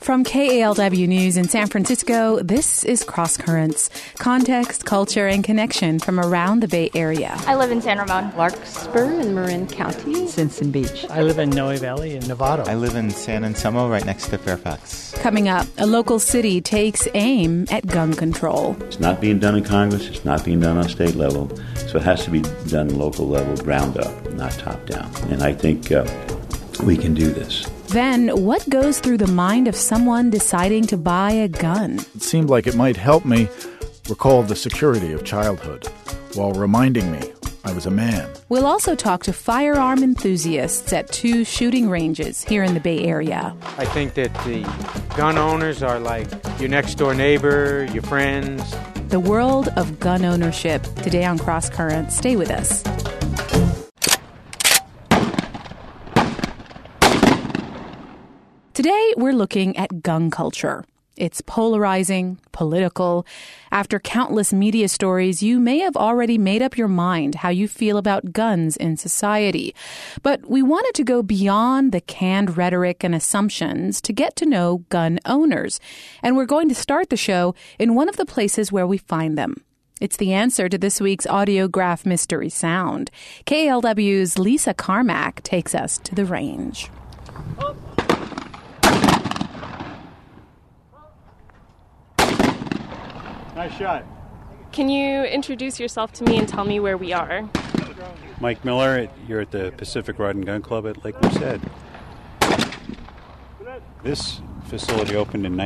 From KALW News in San Francisco, this is Cross Currents. Context, culture, and connection from around the Bay Area. I live in San Ramon. Larkspur in Marin County. Simpson Beach. I live in Noe Valley in Novato. I live in San Anselmo, right next to Fairfax. Coming up, a local city takes aim at gun control. It's not being done in Congress. It's not being done on state level. So it has to be done local level, ground up, not top down. And I think we can do this. Then, what goes through the mind of someone deciding to buy a gun? It seemed like it might help me recall the security of childhood while reminding me I was a man. We'll also talk to firearm enthusiasts at 2 shooting ranges here in the Bay Area. I think that the gun owners are like your next-door neighbor, your friends. The world of gun ownership. Today on Cross Currents. Stay with us. Today, we're looking at gun culture. It's polarizing, political. After countless media stories, you may have already made up your mind how you feel about guns in society. But we wanted to go beyond the canned rhetoric and assumptions to get to know gun owners. And we're going to start the show in one of the places where we find them. It's the answer to this week's Audiograph Mystery Sound. KALW's Lisa Carmack takes us to the range. Nice shot. Can you introduce yourself to me and tell me where we are? Mike Miller, you're at the Pacific Rod and Gun Club at Lake Merced. This facility opened in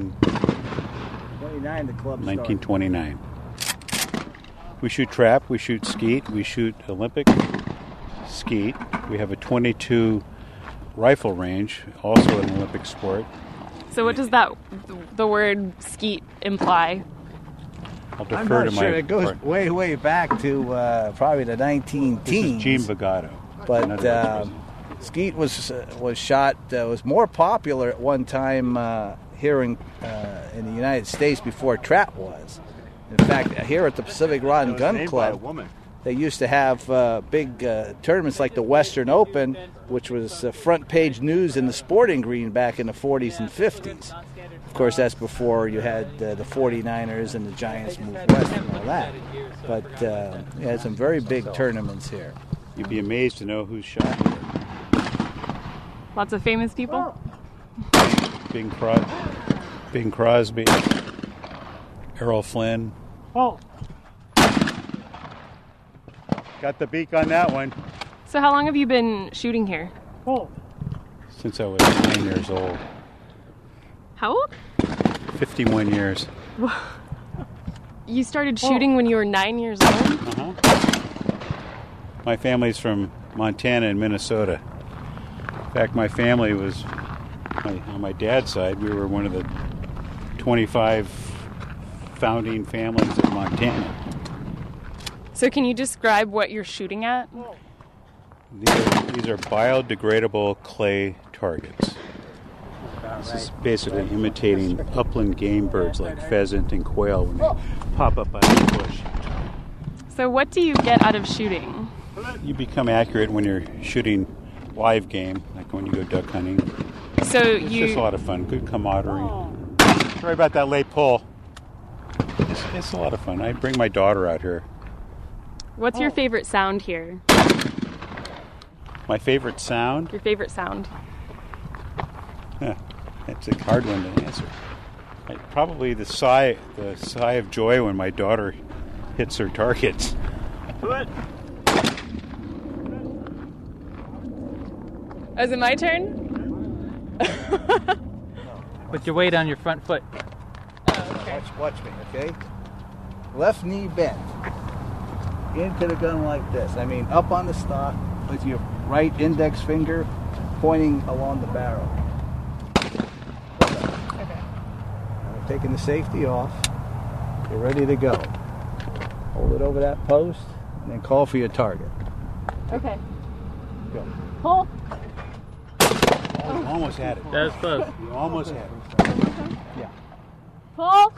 1929. We shoot trap, we shoot skeet, we shoot Olympic skeet. We have a .22 rifle range, also an Olympic sport. So what does the word skeet imply? I'll defer to my It goes way back to probably the 19 teens. This is Gene Bagato. But skeet was shot. Was more popular at one time here in the United States before trap was. In fact, here at the Pacific Rod and Gun Club, they used to have big tournaments like the Western Open, which was front page news in the Sporting Green back in the 40s and 50s. Of course, that's before you had the 49ers and the Giants moved west and all that. But you had some very big tournaments here. You'd be amazed to know who's shot here. Lots of famous people? Bing Crosby, Errol Flynn. Oh. Got the beak on that one. So how long have you been shooting here? Oh. Since I was 9 years old. How old? 51 years. You started shooting when you were 9 years old? Uh-huh. My family's from Montana and Minnesota. In fact, my family was, on my dad's side, we were one of the 25 founding families of Montana. So can you describe what you're shooting at? These are biodegradable clay targets. This is basically imitating upland game birds like pheasant and quail when they pop up out of the bush. So what do you get out of shooting? You become accurate when you're shooting live game, like when you go duck hunting. So it's just a lot of fun, good camaraderie. Sorry about that late pull. It's a lot of fun. I bring my daughter out here. What's your favorite sound here? My favorite sound? Your favorite sound. That's a hard one to answer. Probably the sigh of joy when my daughter hits her targets. What? Is it my turn? Put your weight on your front foot. Oh, okay. Watch me, okay? Left knee bent. Into the gun like this. I mean, up on the stock with your right index finger pointing along the barrel. Okay. Now, taking the safety off. You're ready to go. Hold it over that post and then call for your target. Okay. Go. Pull. Oh, you almost had it. That was close. You almost had it. Yeah. Pull.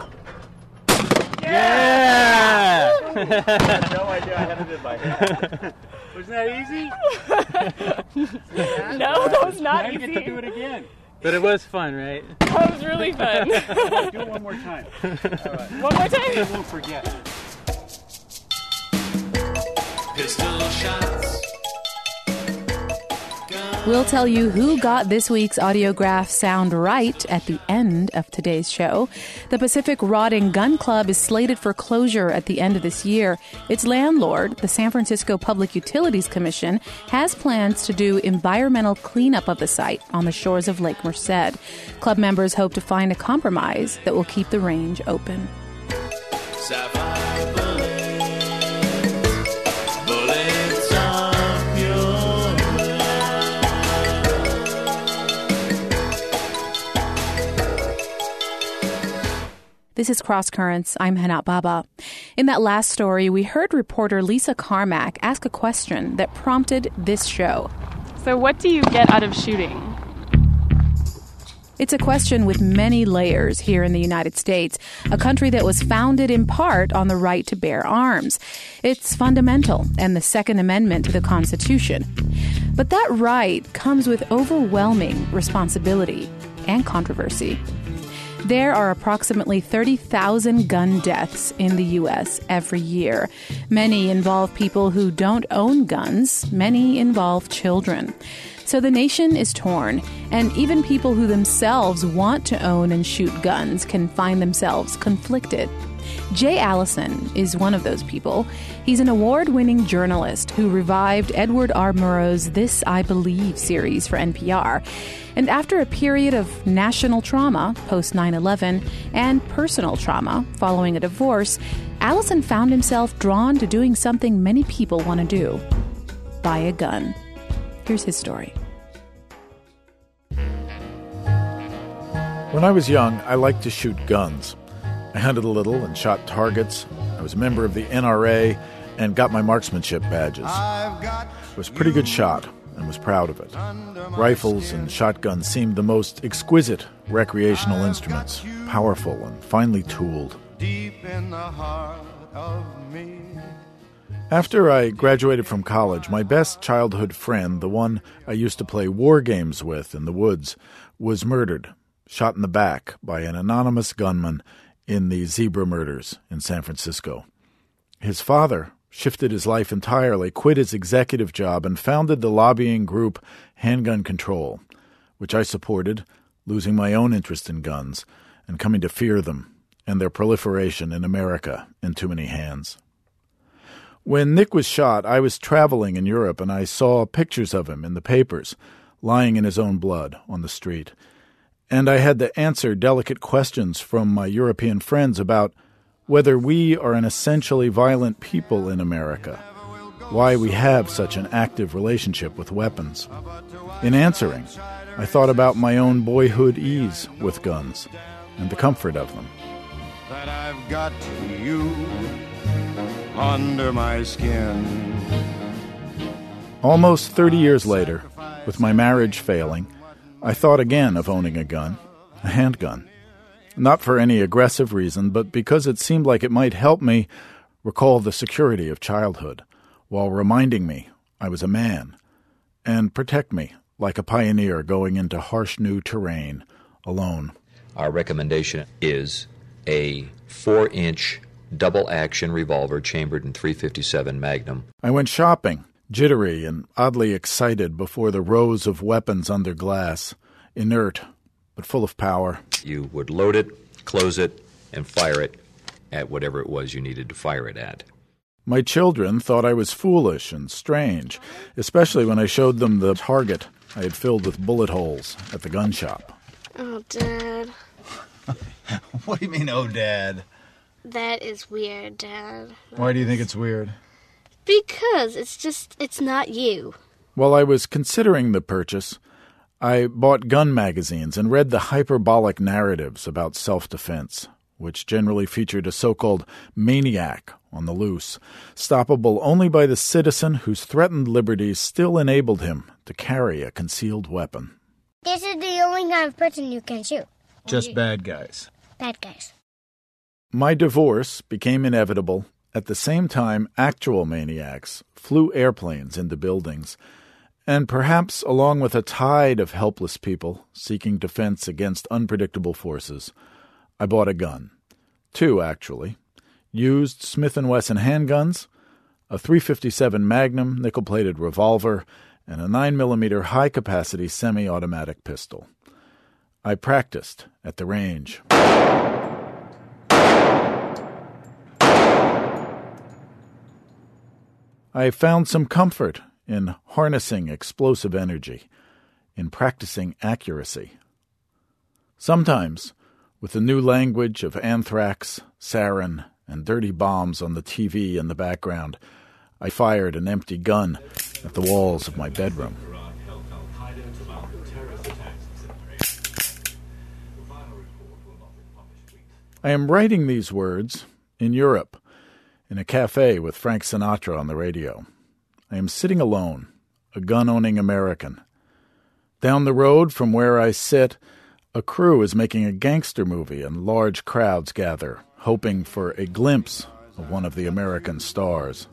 Yeah! I had no idea I had it in my hand. Wasn't that easy? No, that was not now easy. You get to do it again. But it was fun, right? That was really fun. Do it one more time. All right. One more time. You won't forget. Pistol shots. We'll tell you who got this week's Audiograph sound right at the end of today's show. The Pacific Rod and Gun Club is slated for closure at the end of this year. Its landlord, the San Francisco Public Utilities Commission, has plans to do environmental cleanup of the site on the shores of Lake Merced. Club members hope to find a compromise that will keep the range open. Sapphire bullets up your This is Cross Currents. I'm Hanat Baba. In that last story, we heard reporter Lisa Carmack ask a question that prompted this show. So what do you get out of shooting? It's a question with many layers here in the United States, a country that was founded in part on the right to bear arms. It's fundamental and the Second Amendment to the Constitution. But that right comes with overwhelming responsibility and controversy. There are approximately 30,000 gun deaths in the U.S. every year. Many involve people who don't own guns. Many involve children. So the nation is torn, and even people who themselves want to own and shoot guns can find themselves conflicted. Jay Allison is one of those people. He's an award-winning journalist who revived Edward R. Murrow's This I Believe series for NPR. And after a period of national trauma post 9/11 and personal trauma following a divorce, Allison found himself drawn to doing something many people want to do: buy a gun. Here's his story. When I was young, I liked to shoot guns. I hunted a little and shot targets. I was a member of the NRA and got my marksmanship badges. I was a pretty good shot and was proud of it. Rifles and shotguns seemed the most exquisite recreational instruments, powerful and finely tooled. deep in the heart of me. After I graduated from college, my best childhood friend, the one I used to play war games with in the woods, was murdered, shot in the back by an anonymous gunman in the Zebra murders in San Francisco. His father shifted his life entirely, quit his executive job, and founded the lobbying group Handgun Control, which I supported, losing my own interest in guns and coming to fear them and their proliferation in America in too many hands. When Nick was shot, I was traveling in Europe, and I saw pictures of him in the papers, lying in his own blood on the street. And I had to answer delicate questions from my European friends about whether we are an essentially violent people in America, why we have such an active relationship with weapons. In answering, I thought about my own boyhood ease with guns and the comfort of them. That I've got you under my skin. Almost 30 years later, with my marriage failing, I thought again of owning a gun, a handgun. Not for any aggressive reason, but because it seemed like it might help me recall the security of childhood, while reminding me I was a man, and protect me like a pioneer going into harsh new terrain alone. Our recommendation is a 4-inch double-action revolver chambered in .357 Magnum. I went shopping, jittery and oddly excited before the rows of weapons under glass, inert but full of power. You would load it, close it, and fire it at whatever it was you needed to fire it at. My children thought I was foolish and strange, especially when I showed them the target I had filled with bullet holes at the gun shop. Oh, Dad. What do you mean, oh, Dad? That is weird, Dad. Why do you think it's weird? Because it's not you. While I was considering the purchase, I bought gun magazines and read the hyperbolic narratives about self-defense, which generally featured a so-called maniac on the loose, stoppable only by the citizen whose threatened liberties still enabled him to carry a concealed weapon. This is the only kind of person you can shoot. Just bad guys. Bad guys. My divorce became inevitable. At the same time, actual maniacs flew airplanes into buildings, And perhaps along with a tide of helpless people seeking defense against unpredictable forces, I bought a gun. 2, actually. Used Smith & Wesson handguns, a .357 Magnum nickel-plated revolver, and a 9mm high-capacity semi-automatic pistol. I practiced at the range. I found some comfort in harnessing explosive energy, in practicing accuracy. Sometimes, with the new language of anthrax, sarin, and dirty bombs on the TV in the background, I fired an empty gun at the walls of my bedroom. I am writing these words in Europe, in a cafe with Frank Sinatra on the radio. I am sitting alone, a gun-owning American. Down the road from where I sit, a crew is making a gangster movie and large crowds gather, hoping for a glimpse of one of the American stars.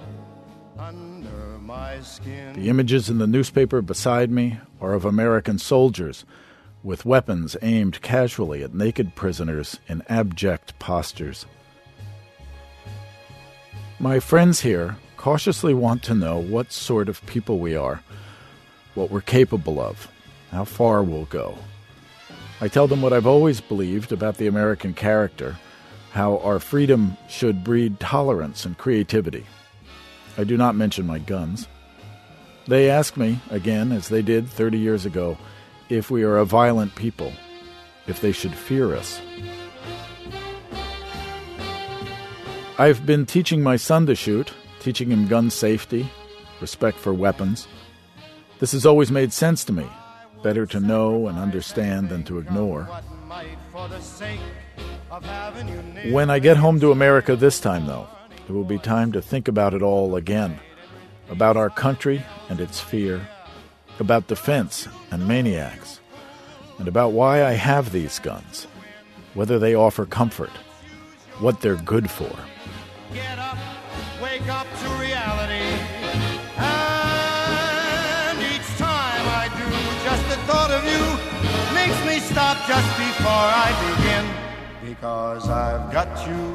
The images in the newspaper beside me are of American soldiers with weapons aimed casually at naked prisoners in abject postures. My friends here cautiously want to know what sort of people we are, what we're capable of, how far we'll go. I tell them what I've always believed about the American character, how our freedom should breed tolerance and creativity. I do not mention my guns. They ask me, again, as they did 30 years ago, if we are a violent people, if they should fear us. I've been teaching my son to shoot, teaching him gun safety, respect for weapons. This has always made sense to me. Better to know and understand than to ignore. When I get home to America this time, though, it will be time to think about it all again. About our country and its fear, about defense and maniacs, and about why I have these guns, whether they offer comfort, what they're good for. Get up, wake up to reality, and each time I do, just the thought of you makes me stop just before I begin, because I've got you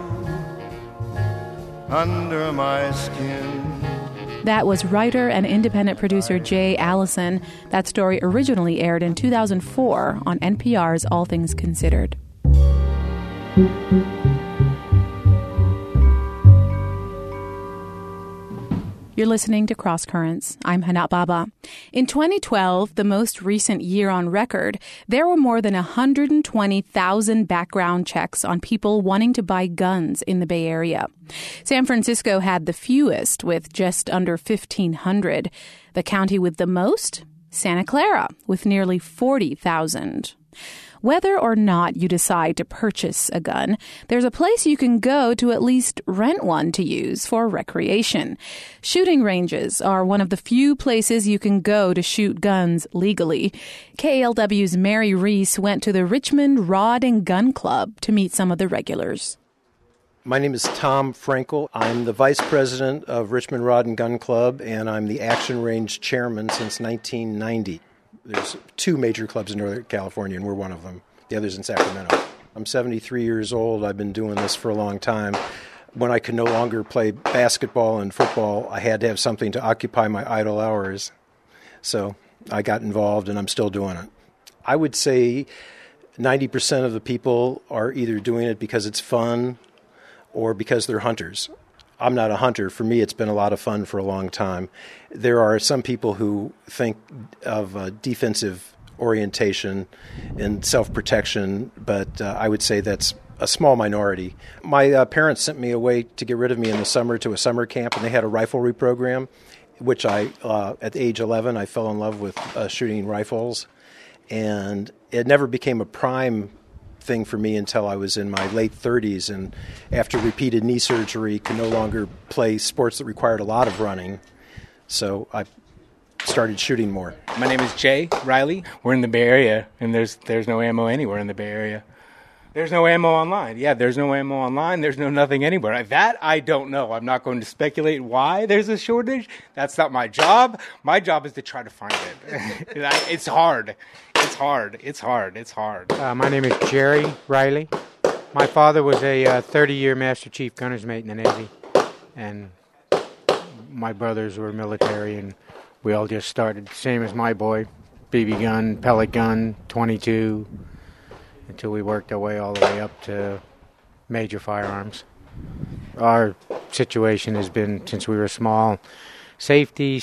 under my skin. That was writer and independent producer Jay Allison. That story originally aired in 2004 on NPR's All Things Considered. You're listening to Cross Currents. I'm Hanat Baba. In 2012, the most recent year on record, there were more than 120,000 background checks on people wanting to buy guns in the Bay Area. San Francisco had the fewest, with just under 1,500. The county with the most? Santa Clara, with nearly 40,000. Whether or not you decide to purchase a gun, there's a place you can go to at least rent one to use for recreation. Shooting ranges are one of the few places you can go to shoot guns legally. KLW's Mary Reese went to the Richmond Rod and Gun Club to meet some of the regulars. My name is Tom Frankel. I'm the vice president of Richmond Rod and Gun Club, and I'm the Action Range chairman since 1990. There's 2 major clubs in Northern California, and we're one of them. The other's in Sacramento. I'm 73 years old. I've been doing this for a long time. When I could no longer play basketball and football, I had to have something to occupy my idle hours. So I got involved, and I'm still doing it. I would say 90% of the people are either doing it because it's fun or because they're hunters. I'm not a hunter. For me, it's been a lot of fun for a long time. There are some people who think of defensive orientation and self-protection, but I would say that's a small minority. My parents sent me away to get rid of me in the summer to a summer camp, and they had a riflery program, which I, at age 11, I fell in love with shooting rifles, and it never became a prime thing for me until I was in my late 30s, and after repeated knee surgery could no longer play sports that required a lot of running, so I started shooting more. My name is Jay Riley. We're in the Bay Area, and there's no ammo anywhere in the Bay Area. There's no ammo online. Yeah, there's no ammo online. There's no nothing anywhere. That I don't know. I'm not going to speculate why there's a shortage. That's not my job. My job is to try to find it. It's hard. It's hard. My name is Jerry Riley. My father was a 30-year Master Chief Gunner's Mate in the Navy, and my brothers were military, and we all just started, same as my boy, BB gun, pellet gun, .22, until we worked our way all the way up to major firearms. Our situation has been, since we were small, safety.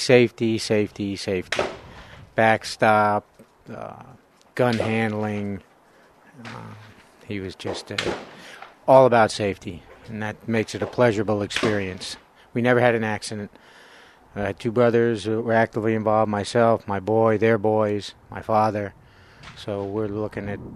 Backstop, gun handling. He was just all about safety, and that makes it a pleasurable experience. We never had an accident. I had two brothers who were actively involved, myself, my boy, their boys, my father. So we're looking at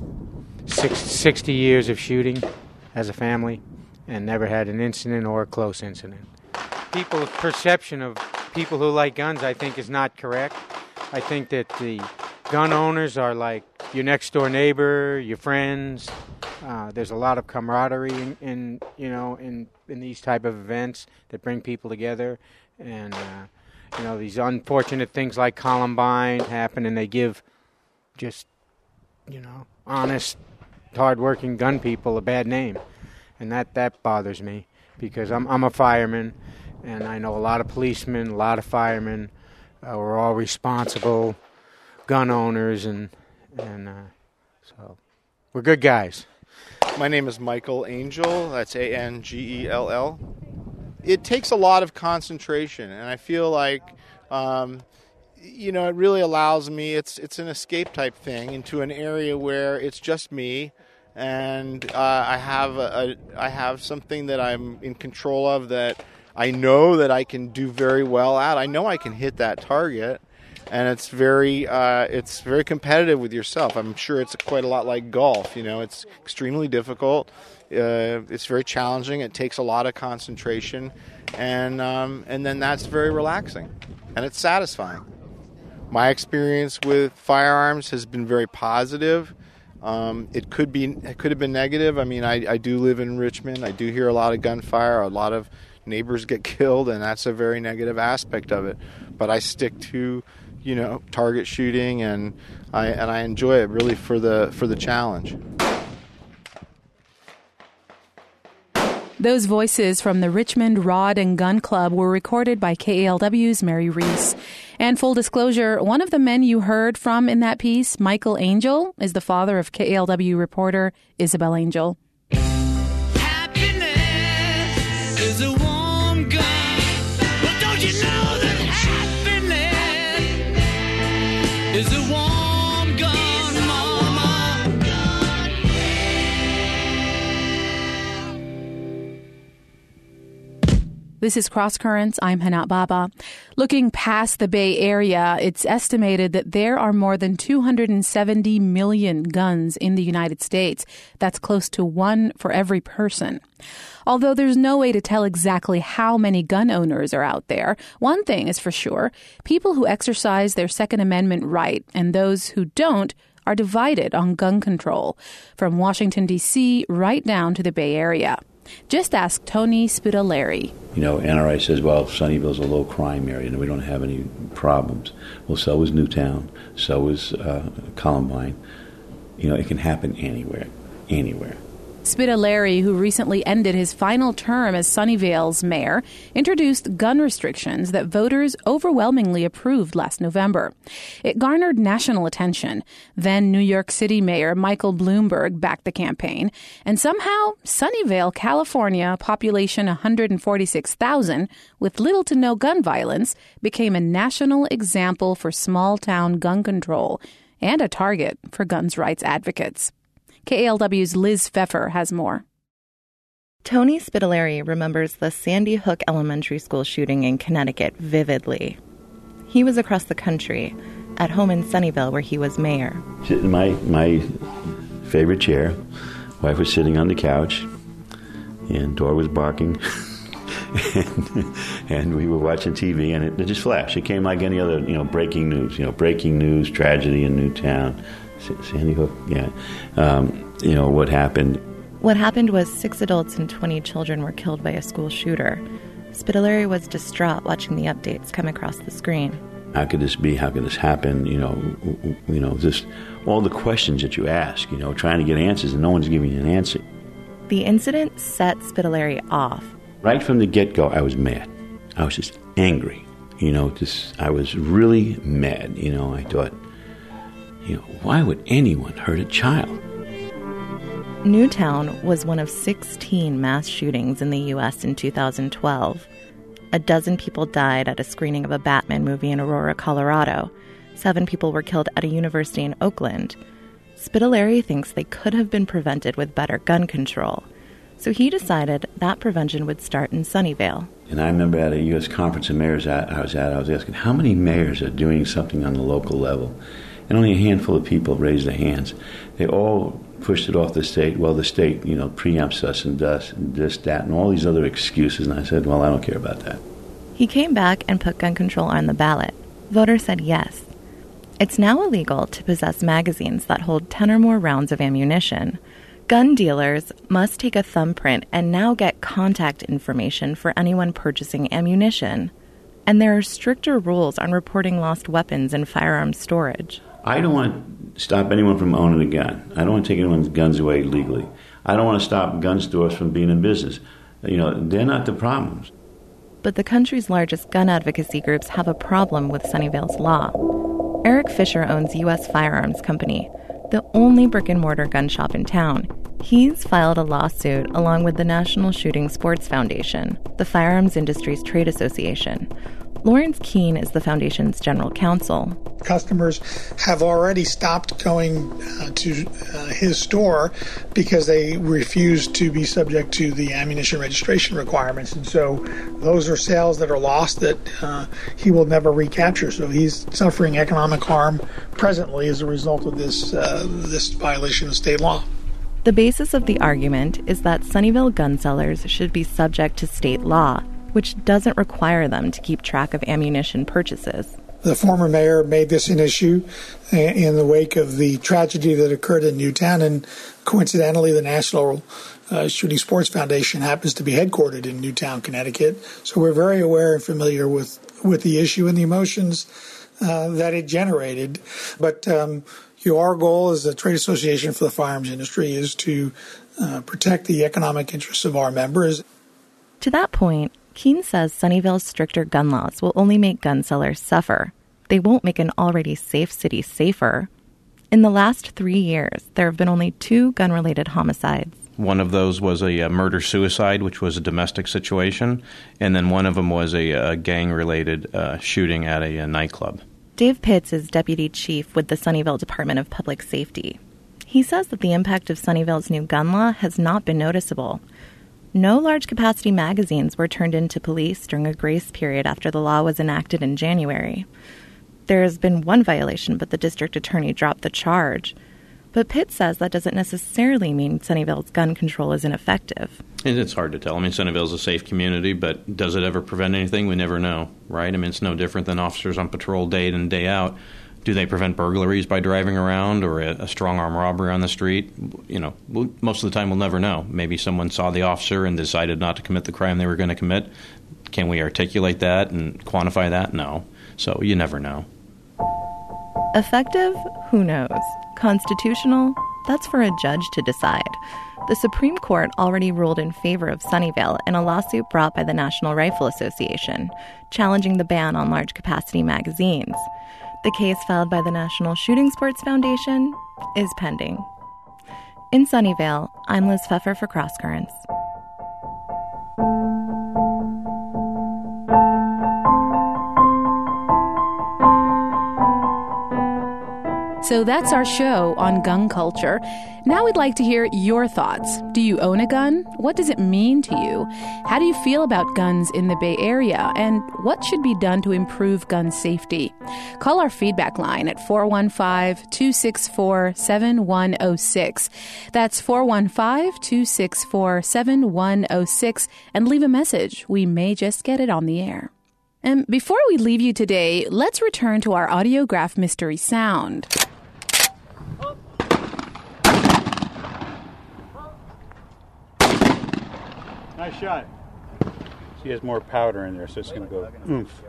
60 years of shooting as a family and never had an incident or a close incident. People's perception of people who like guns, I think, is not correct. I think that the gun owners are like your next door neighbor, your friends. There's a lot of camaraderie in these type of events that bring people together. And, these unfortunate things like Columbine happen, and they give just, honest, hard-working gun people a bad name. And that bothers me, because I'm a fireman, and I know a lot of policemen, a lot of firemen. We're all responsible gun owners, and so we're good guys. My name is Michael Angel. That's Angell. It takes a lot of concentration, and I feel like, it really allows me. It's an escape type thing into an area where it's just me, and I have something that I'm in control of that I know that I can do very well at. I know I can hit that target, and it's very competitive with yourself. I'm sure it's quite a lot like golf. It's extremely difficult. It's very challenging. It takes a lot of concentration, and then that's very relaxing, and it's satisfying. My experience with firearms has been very positive. It could have been negative. I mean, I do live in Richmond. I do hear a lot of gunfire. A lot of neighbors get killed, and that's a very negative aspect of it. But I stick to, target shooting, and I enjoy it really for the challenge. Those voices from the Richmond Rod and Gun Club were recorded by KALW's Mary Reese. And full disclosure, one of the men you heard from in that piece, Michael Angel, is the father of KALW reporter Isabel Angel. Happiness is a warm gun. Well, don't you know that happiness is a warm gun, mama? This is Cross Currents. I'm Hanat Baba. Looking past the Bay Area, it's estimated that there are more than 270 million guns in the United States. That's close to one for every person. Although there's no way to tell exactly how many gun owners are out there, one thing is for sure. People who exercise their Second Amendment right and those who don't are divided on gun control, from Washington, D.C. right down to the Bay Area. Just ask Tony Spitaleri. NRA says, well, Sunnyvale's a low-crime area and we don't have any problems. Well, so is Newtown. So is Columbine. It can happen anywhere. Spitaleri, who recently ended his final term as Sunnyvale's mayor, introduced gun restrictions that voters overwhelmingly approved last November. It garnered national attention. Then New York City Mayor Michael Bloomberg backed the campaign. And somehow, Sunnyvale, California, population 146,000, with little to no gun violence, became a national example for small-town gun control and a target for guns rights advocates. KALW's Liz Pfeffer has more. Tony Spitaleri remembers the Sandy Hook Elementary School shooting in Connecticut vividly. He was across the country, at home in Sunnyvale where he was mayor. Sitting in my favorite chair, wife was sitting on the couch, and door was barking, and we were watching TV, and it just flashed. It came like any other, breaking news, tragedy in Newtown. Sandy Hook, yeah. What happened. What happened was 6 adults and 20 children were killed by a school shooter. Spitaleri was distraught watching the updates come across the screen. How could this be? How could this happen? Just all the questions that you ask, trying to get answers and no one's giving you an answer. The incident set Spitaleri off. Right from the get-go, I was mad. I was just angry. I was really mad. I thought, why would anyone hurt a child? Newtown was one of 16 mass shootings in the U.S. in 2012. A dozen people died at a screening of a Batman movie in Aurora, Colorado. 7 people were killed at a university in Oakland. Spitaleri thinks they could have been prevented with better gun control. So he decided that prevention would start in Sunnyvale. And I remember at a U.S. conference of mayors I was asking, how many mayors are doing something on the local level? And only a handful of people raised their hands. They all pushed it off the state. Well, the state, preempts us and does this, that, and all these other excuses. And I said, well, I don't care about that. He came back and put gun control on the ballot. Voters said yes. It's now illegal to possess magazines that hold 10 or more rounds of ammunition. Gun dealers must take a thumbprint and now get contact information for anyone purchasing ammunition. And there are stricter rules on reporting lost weapons and firearms storage. I don't want to stop anyone from owning a gun. I don't want to take anyone's guns away legally. I don't want to stop gun stores from being in business. They're not the problems. But the country's largest gun advocacy groups have a problem with Sunnyvale's law. Eric Fisher owns U.S. Firearms Company, the only brick-and-mortar gun shop in town. He's filed a lawsuit along with the National Shooting Sports Foundation, the firearms industry's trade association. Lawrence Keene is the foundation's general counsel. Customers have already stopped going to his store because they refuse to be subject to the ammunition registration requirements. And so those are sales that are lost that he will never recapture. So he's suffering economic harm presently as a result of this violation of state law. The basis of the argument is that Sunnyvale gun sellers should be subject to state law, which doesn't require them to keep track of ammunition purchases. The former mayor made this an issue in the wake of the tragedy that occurred in Newtown, and coincidentally, the National Shooting Sports Foundation happens to be headquartered in Newtown, Connecticut. So we're very aware and familiar with the issue and the emotions that it generated. But our goal as a trade association for the firearms industry is to protect the economic interests of our members. To that point, Keene says Sunnyvale's stricter gun laws will only make gun sellers suffer. They won't make an already safe city safer. In the last 3 years, there have been only 2 gun-related homicides. One of those was a murder-suicide, which was a domestic situation, and then one of them was a gang-related shooting at a nightclub. Dave Pitts is deputy chief with the Sunnyvale Department of Public Safety. He says that the impact of Sunnyvale's new gun law has not been noticeable. No large-capacity magazines were turned into police during a grace period after the law was enacted in January. There has been one violation, but the district attorney dropped the charge. But Pitt says that doesn't necessarily mean Sunnyvale's gun control is ineffective. It's hard to tell. I mean, Sunnyvale's a safe community, but does it ever prevent anything? We never know, right? I mean, it's no different than officers on patrol day in and day out. Do they prevent burglaries by driving around or a strong-arm robbery on the street? Most of the time we'll never know. Maybe someone saw the officer and decided not to commit the crime they were going to commit. Can we articulate that and quantify that? No. So you never know. Effective? Who knows? Constitutional? That's for a judge to decide. The Supreme Court already ruled in favor of Sunnyvale in a lawsuit brought by the National Rifle Association, challenging the ban on large-capacity magazines. The case filed by the National Shooting Sports Foundation is pending. In Sunnyvale, I'm Liz Pfeffer for Cross Currents. So that's our show on gun culture. Now we'd like to hear your thoughts. Do you own a gun? What does it mean to you? How do you feel about guns in the Bay Area? And what should be done to improve gun safety? Call our feedback line at 415-264-7106. That's 415-264-7106, and leave a message. We may just get it on the air. And before we leave you today, let's return to our Audiograph mystery sound. Nice shot. She has more powder in there, so it's going to go oomph.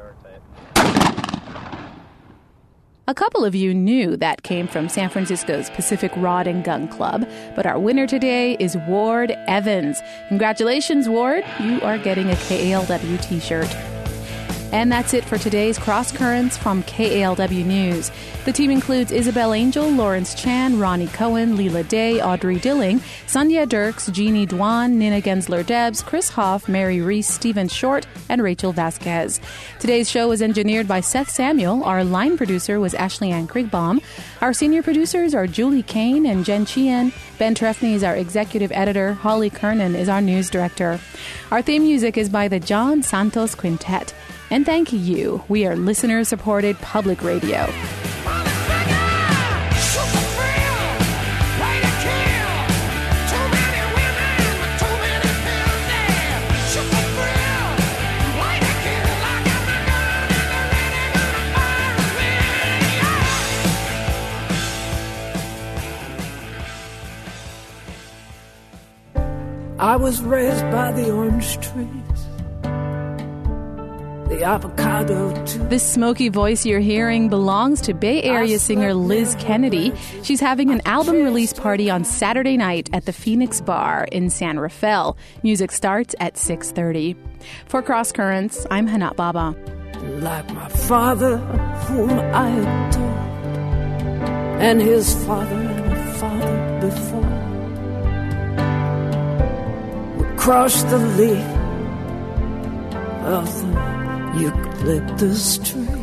A couple of you knew that came from San Francisco's Pacific Rod and Gun Club, but our winner today is Ward Evans. Congratulations, Ward. You are getting a KALW t-shirt. And that's it for today's Cross Currents from KALW News. The team includes Isabel Angel, Lawrence Chan, Ronnie Cohen, Leela Day, Audrey Dilling, Sandhya Dirks, Jeannie Dwan, Nina Gensler-Debs, Chris Hoff, Mary Reese, Stephen Short, and Rachel Vasquez. Today's show was engineered by Seth Samuel. Our line producer was Ashley Ann Krigbaum. Our senior producers are Julie Kane and Jen Chien. Ben Trefny is our executive editor. Holly Kernan is our news director. Our theme music is by the John Santos Quintet. And thank you. We are listener-supported public radio. I was raised by the orange trees. The avocado too. This smoky voice you're hearing belongs to Bay Area singer Liz Kennedy. She's having an album release party on Saturday night at the Phoenix Bar in San Rafael. Music starts at 6:30. For Cross Currents, I'm Hanat Baba. Like my father, whom I adored, and his father and a father before, we crossed the leaf of the eucalyptus tree.